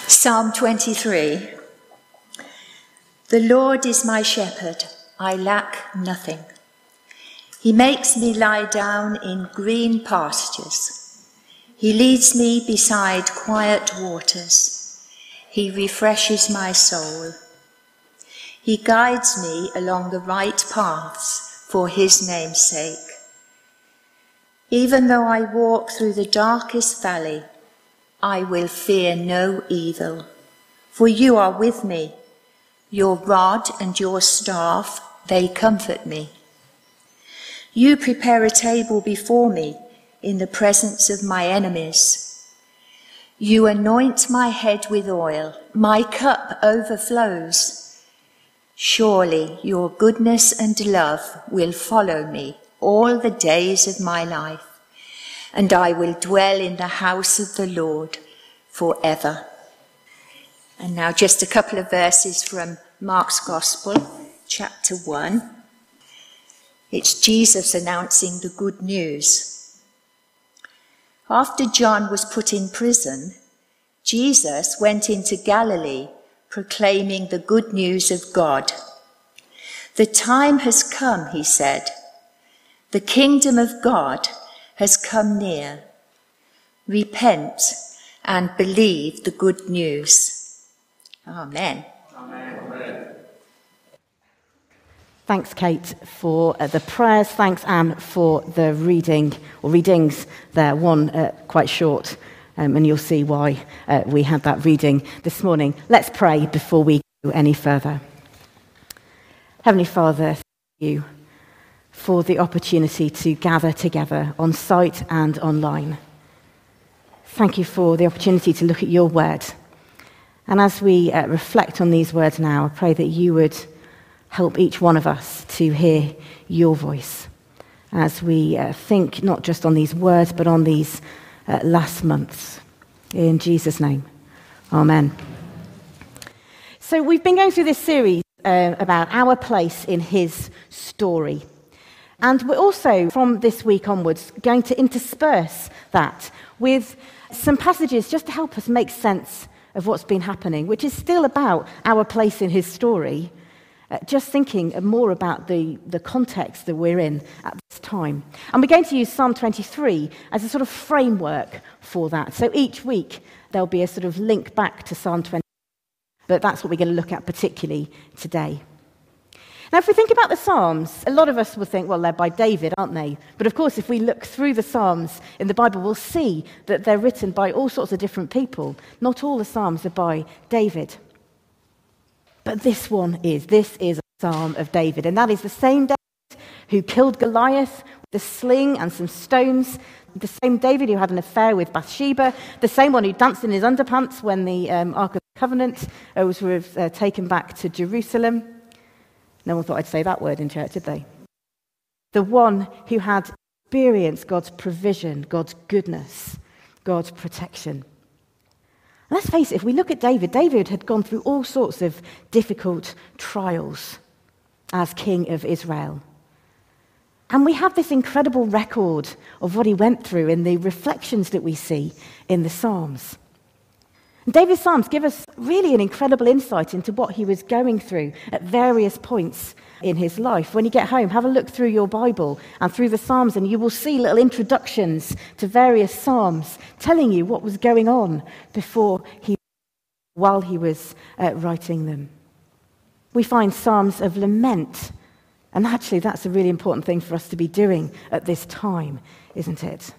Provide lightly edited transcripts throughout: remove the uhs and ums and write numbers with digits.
Psalm 23. The Lord is my shepherd, I lack nothing. He makes me lie down in green pastures. He leads me beside quiet waters. He refreshes my soul. He guides me along the right paths for his name's sake. Even though I walk through the darkest valley, I will fear no evil, for you are with me. Your rod and your staff, they comfort me. You prepare a table before me in the presence of my enemies. You anoint my head with oil, my cup overflows. Surely your goodness and love will follow me all the days of my life, and I will dwell in the house of the Lord forever. And now just a couple of verses from Mark's Gospel, chapter 1. It's Jesus announcing the good news. After John was put in prison, Jesus went into Galilee proclaiming the good news of God. The time has come, he said. The kingdom of God has come near. Repent and believe the good news. Amen. Amen. Thanks, Kate, for the prayers. Thanks, Anne, for the reading or readings there. One quite short, and you'll see why we had that reading this morning. Let's pray before we go any further. Heavenly Father, thank you for the opportunity to gather together on site and online. Thank you for the opportunity to look at your word. And as we reflect on these words now, I pray that you would help each one of us to hear your voice as we think not just on these words, but on these last months. In Jesus' name, amen. So we've been going through this series about our place in his story. And we're also, from this week onwards, going to intersperse that with some passages just to help us make sense of what's been happening, which is still about our place in his story, just thinking more about the context that we're in at this time. And we're going to use Psalm 23 as a sort of framework for that. So each week there'll be a sort of link back to Psalm 23, but that's what we're going to look at particularly today. Now, if we think about the Psalms, a lot of us will think, well, they're by David, aren't they? But of course, if we look through the Psalms in the Bible, we'll see that they're written by all sorts of different people. Not all the Psalms are by David. But this is a Psalm of David. And that is the same David who killed Goliath with a sling and some stones. The same David who had an affair with Bathsheba. The same one who danced in his underpants when the Ark of the Covenant was taken back to Jerusalem. No one thought I'd say that word in church, did they? The one who had experienced God's provision, God's goodness, God's protection. And let's face it, if we look at David, David had gone through all sorts of difficult trials as king of Israel. And we have this incredible record of what he went through in the reflections that we see in the Psalms. And David's Psalms give us really an incredible insight into what he was going through at various points in his life. When you get home, have a look through your Bible and through the Psalms, and you will see little introductions to various Psalms telling you what was going on while he was writing them. We find Psalms of lament, and actually that's a really important thing for us to be doing at this time, isn't it?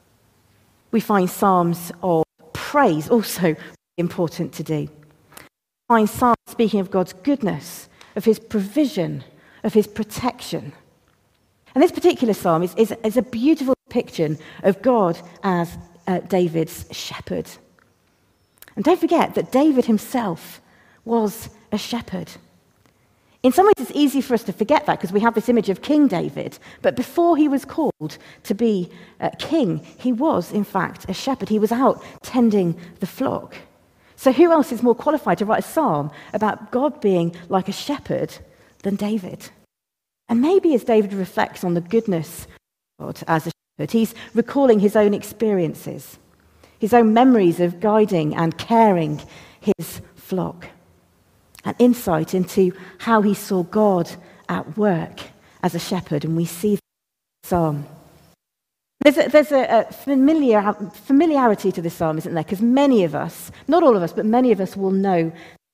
We find Psalms of praise, also important to do. Find Psalms speaking of God's goodness, of his provision, of his protection. And this particular psalm is a beautiful depiction of God as David's shepherd. And don't forget that David himself was a shepherd. In some ways, it's easy for us to forget that because we have this image of King David. But before he was called to be king, he was, in fact, a shepherd. He was out tending the flock. So who else is more qualified to write a psalm about God being like a shepherd than David? And maybe as David reflects on the goodness of God as a shepherd, he's recalling his own experiences, his own memories of guiding and caring his flock. An insight into how he saw God at work as a shepherd, and we see that in the psalm. There's a familiarity to this psalm, isn't there? Because many of us, not all of us, but many of us will know.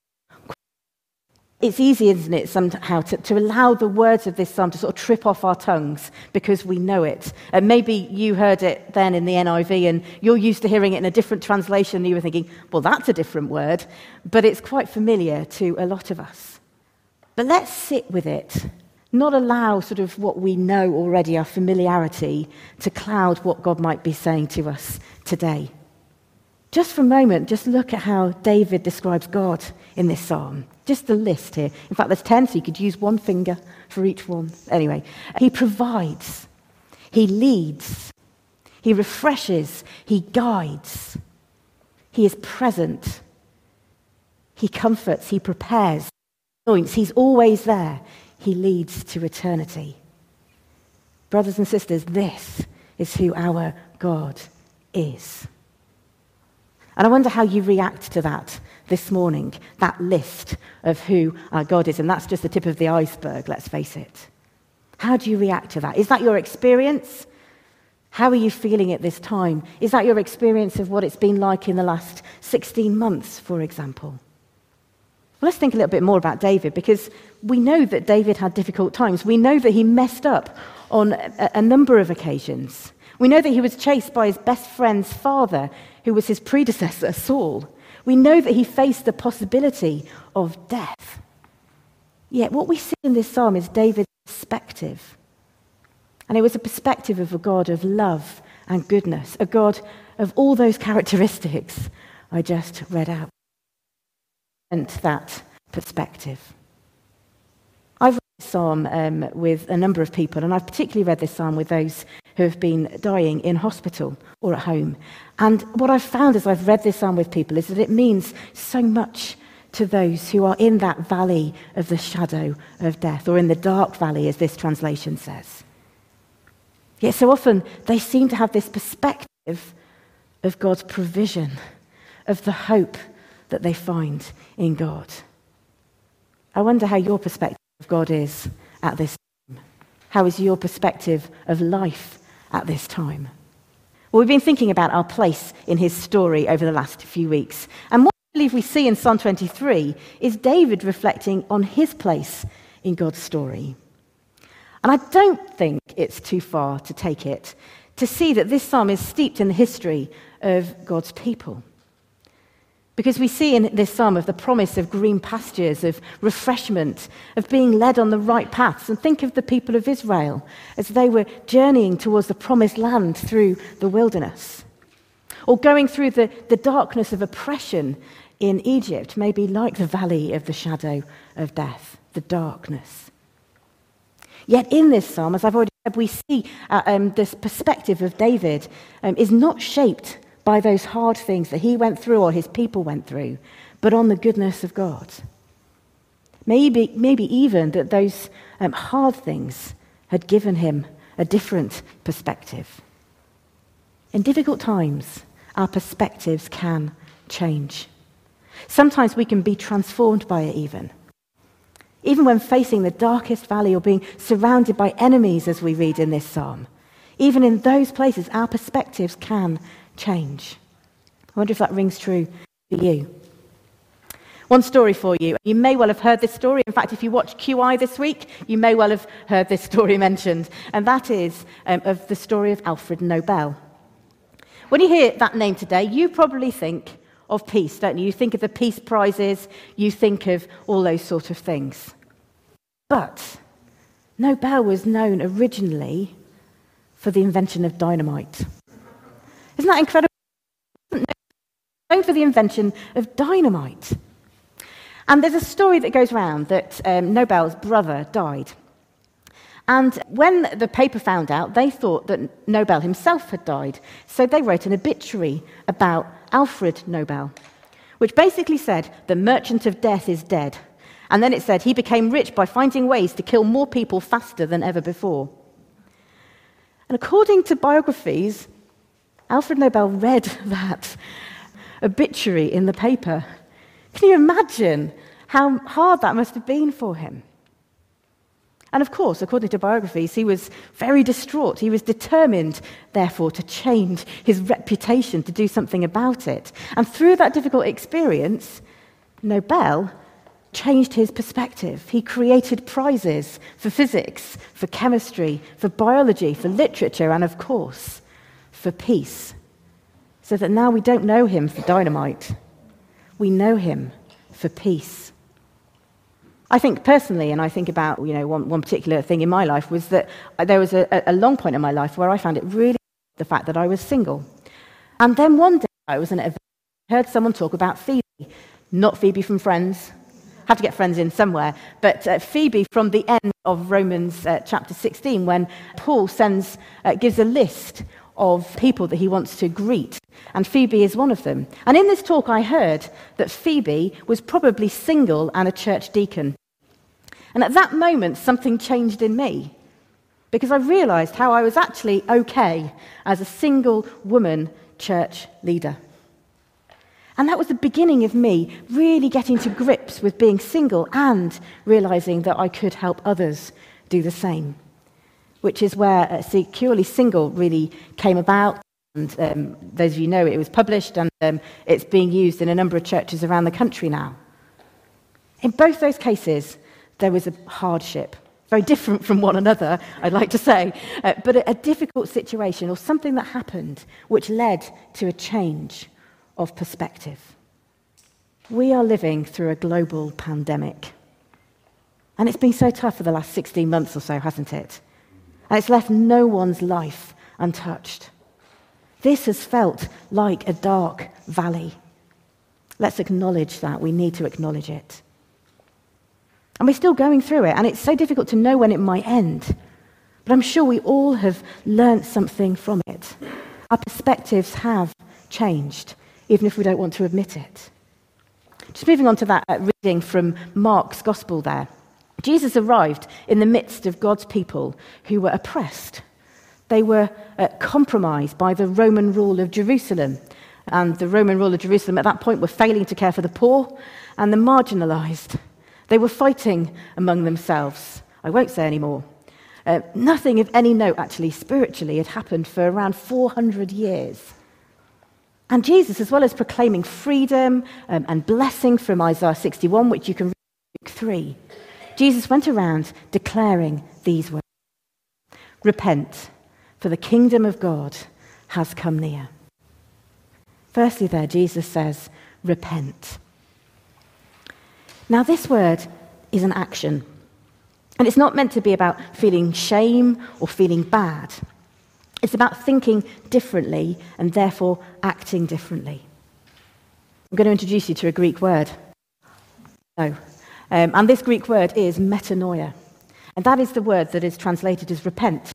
It's easy, isn't it, somehow, to allow the words of this psalm to sort of trip off our tongues because we know it. And maybe you heard it then in the NIV and you're used to hearing it in a different translation and you were thinking, well, that's a different word. But it's quite familiar to a lot of us. But let's sit with it, not allow sort of what we know already, our familiarity, to cloud what God might be saying to us today. Just for a moment, just look at how David describes God in this psalm. Just the list here. In fact, there's 10, so you could use one finger for each one. Anyway, he provides, he leads, he refreshes, he guides, he is present, he comforts, he prepares, he's always there, he leads to eternity. Brothers and sisters, this is who our God is. And I wonder how you react to that this morning, that list of who our God is. And that's just the tip of the iceberg, let's face it. How do you react to that? Is that your experience? How are you feeling at this time? Is that your experience of what it's been like in the last 16 months, for example? Well, let's think a little bit more about David, because we know that David had difficult times. We know that he messed up on a number of occasions. We know that he was chased by his best friend's father, who was his predecessor, Saul. We know that he faced the possibility of death. Yet what we see in this psalm is David's perspective. And it was a perspective of a God of love and goodness, a God of all those characteristics I just read out. And that perspective. I've read this psalm with a number of people, and I've particularly read this psalm with those who have been dying in hospital or at home. And what I've found as I've read this psalm with people is that it means so much to those who are in that valley of the shadow of death, or in the dark valley, as this translation says. Yet so often they seem to have this perspective of God's provision, of the hope that they find in God. I wonder how your perspective of God is at this time. How is your perspective of life at this time? Well, we've been thinking about our place in his story over the last few weeks. And what I believe we see in Psalm 23 is David reflecting on his place in God's story. And I don't think it's too far to take it to see that this psalm is steeped in the history of God's people. Because we see in this psalm of the promise of green pastures, of refreshment, of being led on the right paths. And think of the people of Israel as they were journeying towards the promised land through the wilderness. Or going through the darkness of oppression in Egypt, maybe like the valley of the shadow of death, the darkness. Yet in this psalm, as I've already said, we see this perspective of David is not shaped by those hard things that he went through or his people went through, but on the goodness of God. Maybe even that those hard things had given him a different perspective. In difficult times, our perspectives can change. Sometimes we can be transformed by it even. Even when facing the darkest valley or being surrounded by enemies, as we read in this psalm. Even in those places, our perspectives can change. I wonder if that rings true for you. One story for you. You may well have heard this story. In fact, if you watch QI this week, you may well have heard this story mentioned. And that is of the story of Alfred Nobel. When you hear that name today, you probably think of peace, don't you? You think of the peace prizes, you think of all those sort of things. But Nobel was known originally for the invention of dynamite. Isn't that incredible? Known for the invention of dynamite. And there's a story that goes around that Nobel's brother died. And when the paper found out, they thought that Nobel himself had died. So they wrote an obituary about Alfred Nobel, which basically said, the merchant of death is dead. And then it said, he became rich by finding ways to kill more people faster than ever before. And according to biographies, Alfred Nobel read that obituary in the paper Can you imagine how hard that must have been for him? And of course, according to biographies, he was very distraught. He was determined, therefore, to change his reputation, to do something about it. And through that difficult experience, Nobel changed his perspective. He created prizes for physics, for chemistry, for biology, for literature, and of course, for peace. So that now we don't know him for dynamite. We know him for peace. I think personally, and I think about one particular thing in my life, was that there was a long point in my life where I found it really the fact that I was single. And then one day I was in an event, I heard someone talk about Phoebe, not Phoebe from Friends. Have to get Friends in somewhere, but Phoebe from the end of Romans chapter 16, when Paul gives a list of people that he wants to greet, and Phoebe is one of them. And in this talk I heard that Phoebe was probably single and a church deacon. And at that moment something changed in me, because I realised how I was actually okay as a single woman church leader. And that was the beginning of me really getting to grips with being single and realising that I could help others do the same, which is where Securely Single really came about. And those of you know it was published, and it's being used in a number of churches around the country now. In both those cases, there was a hardship, very different from one another, I'd like to say, but a difficult situation or something that happened which led to a change of perspective. We are living through a global pandemic. And it's been so tough for the last 16 months or so, hasn't it? And it's left no one's life untouched. This has felt like a dark valley. Let's acknowledge that. We need to acknowledge it. And we're still going through it, and it's so difficult to know when it might end. But I'm sure we all have learnt something from it. Our perspectives have changed, even if we don't want to admit it. Just moving on to that reading from Mark's Gospel there. Jesus arrived in the midst of God's people who were oppressed. They were compromised by the Roman rule of Jerusalem. And the Roman rule of Jerusalem at that point were failing to care for the poor and the marginalised. They were fighting among themselves. I won't say any more. Nothing of any note, actually, spiritually, had happened for around 400 years. And Jesus, as well as proclaiming freedom and blessing from Isaiah 61, which you can read in Luke 3, Jesus went around declaring these words: "Repent, for the kingdom of God has come near." Firstly there, Jesus says, repent. Now this word is an action. And it's not meant to be about feeling shame or feeling bad. It's about thinking differently and therefore acting differently. I'm going to introduce you to a Greek word. And this Greek word is metanoia. And that is the word that is translated as repent.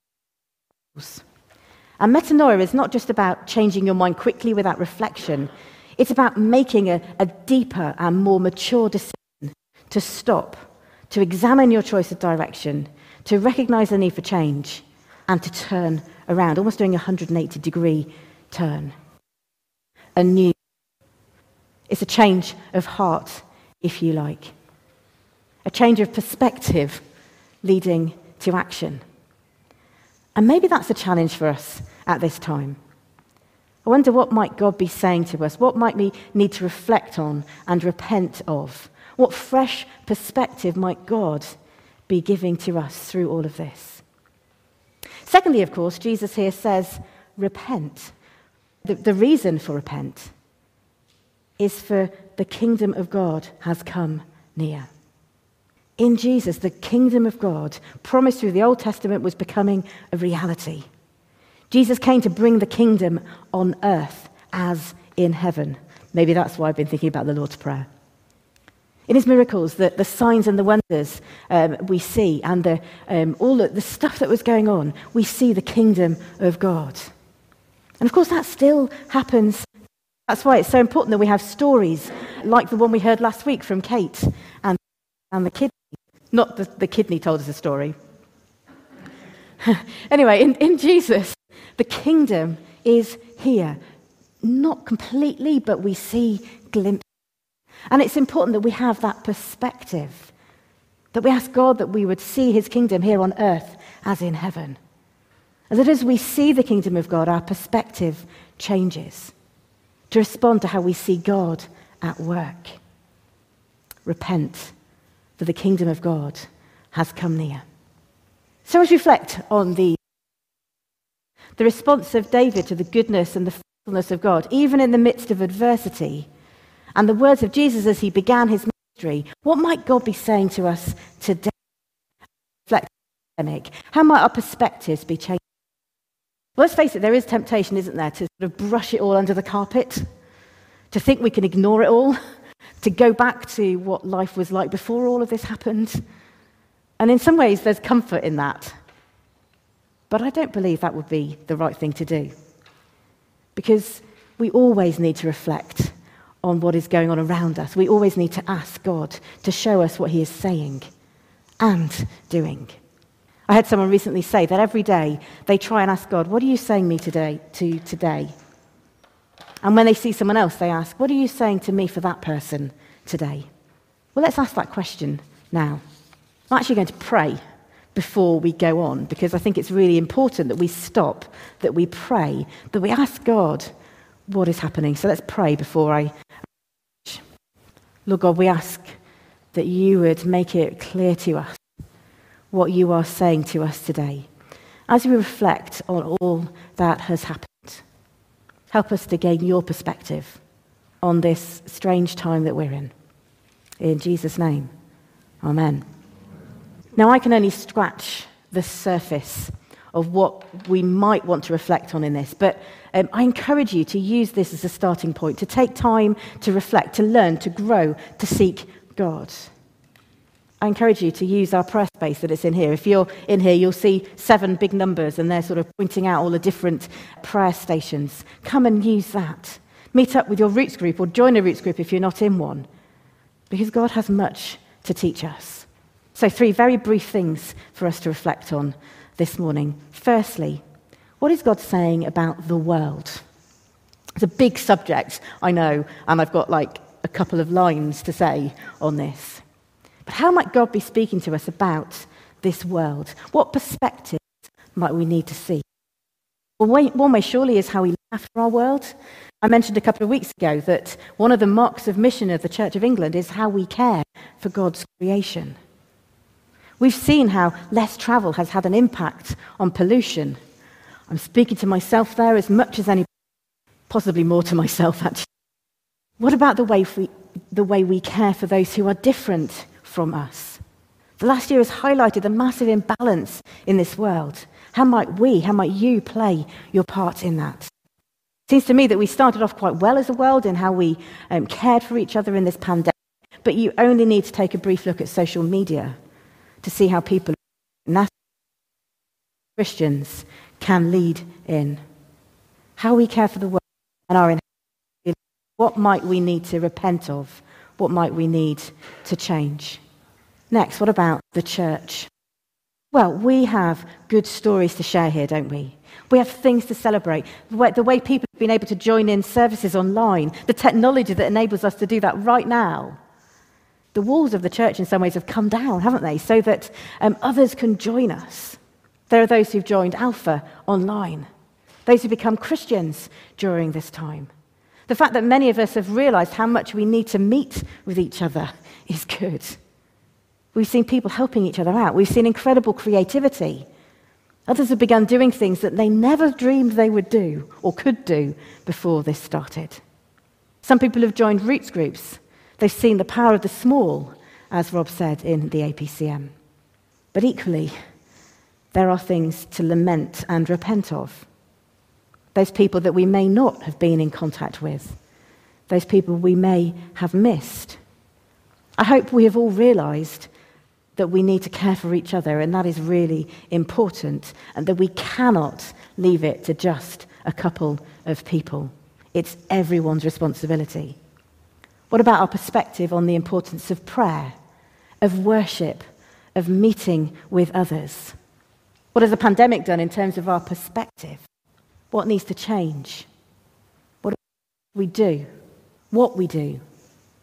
And metanoia is not just about changing your mind quickly without reflection. It's about making a deeper and more mature decision to stop, to examine your choice of direction, to recognize the need for change, and to turn around, almost doing a 180-degree turn. Anew. It's a change of heart, if you like. A change of perspective leading to action. And maybe that's a challenge for us at this time. I wonder, what might God be saying to us? What might we need to reflect on and repent of? What fresh perspective might God be giving to us through all of this? Secondly, of course, Jesus here says, repent. The reason for repent is for the kingdom of God has come near. In Jesus, the kingdom of God, promised through the Old Testament, was becoming a reality. Jesus came to bring the kingdom on earth as in heaven. Maybe that's why I've been thinking about the Lord's Prayer. In his miracles, the signs and the wonders we see, and all the stuff that was going on, we see the kingdom of God. And of course, that still happens. That's why it's so important that we have stories like the one we heard last week from Kate and the kidney. Not the kidney told us a story. Anyway, in Jesus, the kingdom is here. Not completely, but we see glimpses. And it's important that we have that perspective, that we ask God that we would see his kingdom here on earth as in heaven. And that as we see the kingdom of God, our perspective changes to respond to how we see God at work. Repent, for the kingdom of God has come near. So let's reflect on the response of David to the goodness and the faithfulness of God, even in the midst of adversity, and the words of Jesus as he began his ministry. What might God be saying to us today? Reflect on the pandemic. How might our perspectives be changed? Well, let's face it, there is temptation, isn't there, to sort of brush it all under the carpet, to think we can ignore it all, to go back to what life was like before all of this happened. And in some ways, there's comfort in that. But I don't believe that would be the right thing to do. Because we always need to reflect on what is going on around us. We always need to ask God to show us what he is saying and doing. I had someone recently say that every day they try and ask God, what are you saying me today? And when they see someone else, they ask, what are you saying to me for that person today? Well, let's ask that question now. I'm actually going to pray before we go on, because I think it's really important that we stop, that we pray, that we ask God what is happening. So let's pray before I... Lord God, we ask that you would make it clear to us what you are saying to us today. As we reflect on all that has happened, help us to gain your perspective on this strange time that we're in. In Jesus' name, amen. Now, I can only scratch the surface of what we might want to reflect on in this, but I encourage you to use this as a starting point, to take time to reflect, to learn, to grow, to seek God. I encourage you to use our prayer space that it's in here. If you're in here, you'll see 7 big numbers, and they're sort of pointing out all the different prayer stations. Come and use that. Meet up with your Roots group, or join a Roots group if you're not in one, because God has much to teach us. So 3 very brief things for us to reflect on this morning. Firstly, what is God saying about the world? It's a big subject, I know, and I've got like a couple of lines to say on this. But how might God be speaking to us about this world? What perspectives might we need to see? Well, one way surely is how we look after our world. I mentioned a couple of weeks ago that one of the marks of mission of the Church of England is how we care for God's creation. We've seen how less travel has had an impact on pollution. I'm speaking to myself there as much as anybody, possibly more to myself actually. What about the way we care for those who are different from us? The last year has highlighted the massive imbalance in this world. How might you play your part in that? It seems to me that we started off quite well as a world in how we cared for each other in this pandemic, but you only need to take a brief look at social media to see how people, Christians, can lead in. How we care for the world and our inheritance. What might we need to repent of? What might we need to change? Next, what about the church? Well, we have good stories to share here, don't we? We have things to celebrate. The way people have been able to join in services online, the technology that enables us to do that right now. The walls of the church in some ways have come down, haven't they, so that others can join us. There are those who've joined Alpha online, those who become Christians during this time. The fact that many of us have realized how much we need to meet with each other is good. We've seen people helping each other out. We've seen incredible creativity. Others have begun doing things that they never dreamed they would do or could do before this started. Some people have joined Roots groups. They've seen the power of the small, as Rob said in the APCM. But equally, there are things to lament and repent of. Those people that we may not have been in contact with. Those people we may have missed. I hope we have all realized that we need to care for each other, and that is really important, and that we cannot leave it to just a couple of people. It's everyone's responsibility. What about our perspective on the importance of prayer, of worship, of meeting with others? What has the pandemic done in terms of our perspective? What needs to change? What we do? What we do?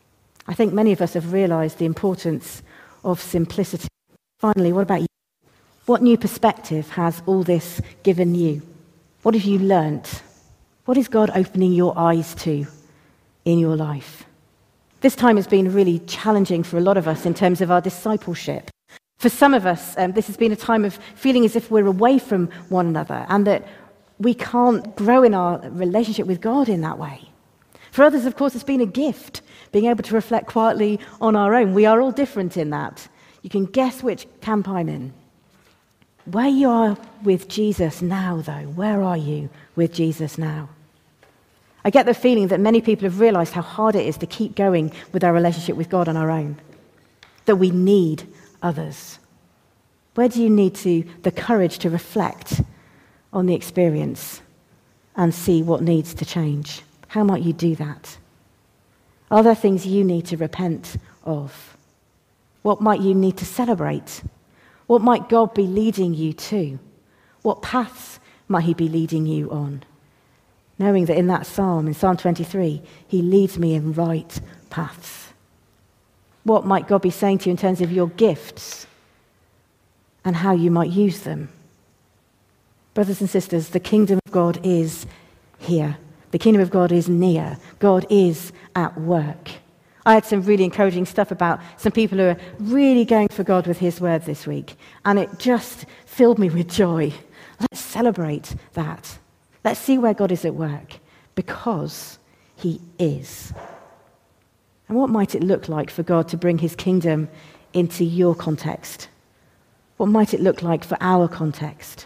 I think many of us have realised the importance of simplicity. Finally, what about you? What new perspective has all this given you? What have you learnt? What is God opening your eyes to in your life? This time has been really challenging for a lot of us in terms of our discipleship. For some of us, this has been a time of feeling as if we're away from one another and that we can't grow in our relationship with God in that way. For others, of course, it's been a gift, being able to reflect quietly on our own. We are all different in that. You can guess which camp I'm in. Where you are with Jesus now, though, where are you with Jesus now? I get the feeling that many people have realised how hard it is to keep going with our relationship with God on our own, that we need others. Where do you need the courage to reflect on the experience and see what needs to change? How might you do that? Are there things you need to repent of? What might you need to celebrate? What might God be leading you to? What paths might he be leading you on? Knowing that in that psalm, in Psalm 23, he leads me in right paths. What might God be saying to you in terms of your gifts and how you might use them? Brothers and sisters, the kingdom of God is here. The kingdom of God is near. God is at work. I had some really encouraging stuff about some people who are really going for God with his word this week, and it just filled me with joy. Let's celebrate that. Let's see where God is at work, because he is. And what might it look like for God to bring his kingdom into your context? What might it look like for our context?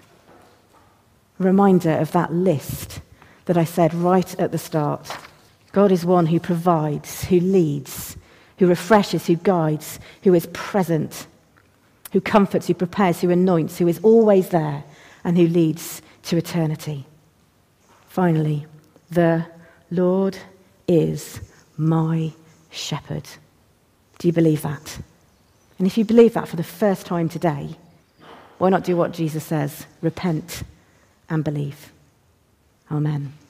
A reminder of that list that I said right at the start. God is one who provides, who leads, who refreshes, who guides, who is present, who comforts, who prepares, who anoints, who is always there, and who leads to eternity. Finally, the Lord is my shepherd. Do you believe that? And if you believe that for the first time today, why not do what Jesus says? Repent and believe. Amen.